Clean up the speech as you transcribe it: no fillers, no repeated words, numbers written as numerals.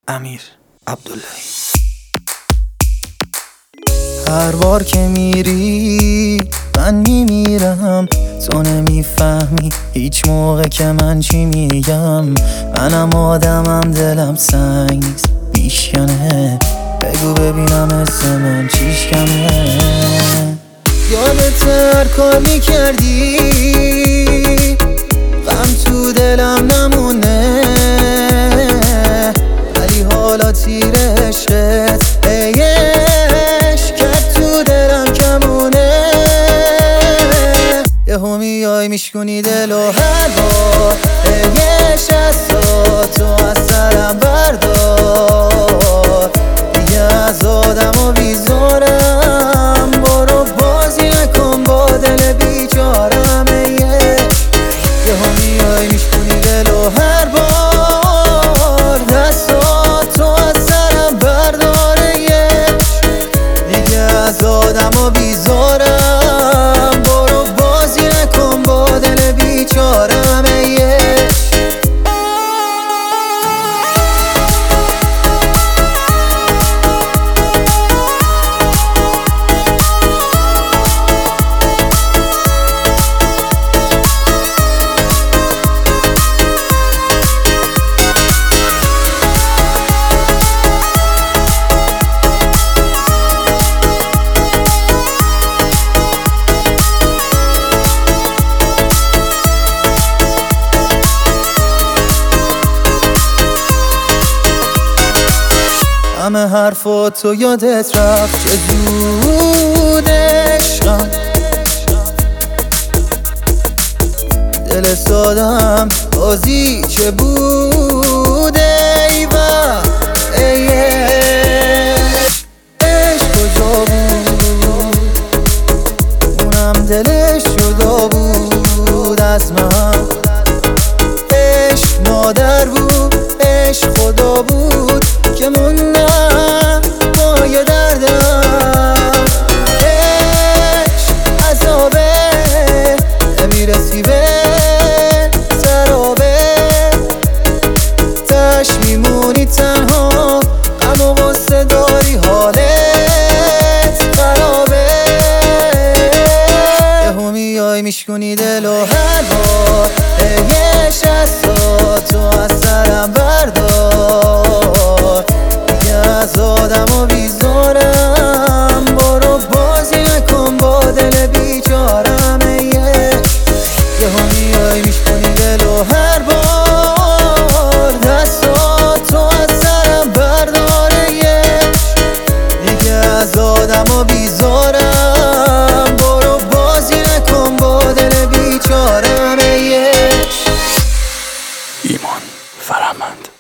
امیر عبداللهی. هر بار که میری من میمیرم، تو نمیفهمی هیچ موقع که من چی میگم. منم آدمم دلم سنگ نیست میشکنه، بگو ببینم اسم من چیش کمه. یادت هر کار میکردی غم تو دلم نمونه، ولی حالا تیر عشقت عشق کرد تو دلم کمونه. یهو میای میشکنی دلو هر بار عشق از تو از سرم بردار، دیگه از آدم و بیزارم، برو بازی نکن با دل بیچارم. یهو میای میشکنی دلو هر بار دستاتو از سرم برداره، دیگه از آدم و بیزارم، برو بازی نکن با دل بیچارم. همه حرفاتو یادت رفت چه زود عشقم، دل سادم بازی چه بود ایوه عشق کجا بود، اونم دلش جدا بود از من. عشق مادر بود، عشق خدا بود که موندم با یه دردم. عشق عذابه نمیرسی به سرابه، تش میمونی تنها غم و غصه داری حالت خرابه. یهو میای میشکنی دلو هر بار عشق از تو از سرم بردار، از آدم و بیزارم، برو بازی نکن با دل بیچارم. یهو میای میشکنی دلو هر بار دستاتو از سرم برداره، دیگه از آدم و بیزارم، برو بازی نکن با دل بیچارم. ایمان فرهمند.